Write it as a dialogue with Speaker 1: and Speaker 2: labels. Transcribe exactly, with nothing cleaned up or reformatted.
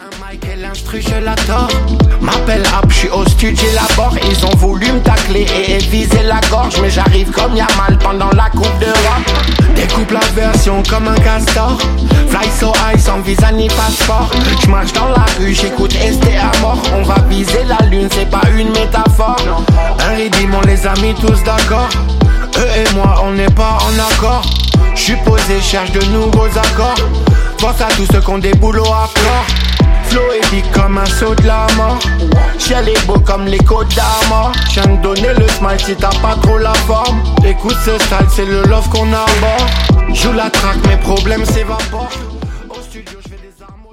Speaker 1: Un Michael instru, je l'adore. M'appelle App, j'suis au studio, j'élabore. Ils ont voulu me tacler et viser la gorge, mais j'arrive comme Yamal pendant la coupe de rap. Découpe la version comme un castor. Fly so high sans visa ni passeport. J'marche dans la rue, j'écoute S T à mort. On va viser la lune, c'est pas une métaphore. Un rythme, on les a mis tous d'accord. Eux et moi, on n'est pas en accord. J'suis posé, cherche de nouveaux accords. Pense à tous ceux qui ont des boulots à corps. Flow épique comme un saut de la mort. Ciel est beau comme les côtes d'Armor. J'viens de donner le smile si t'as pas trop la forme. Écoute ce style, c'est le love qu'on arbore. Joue la track, mes problèmes s'évaporent.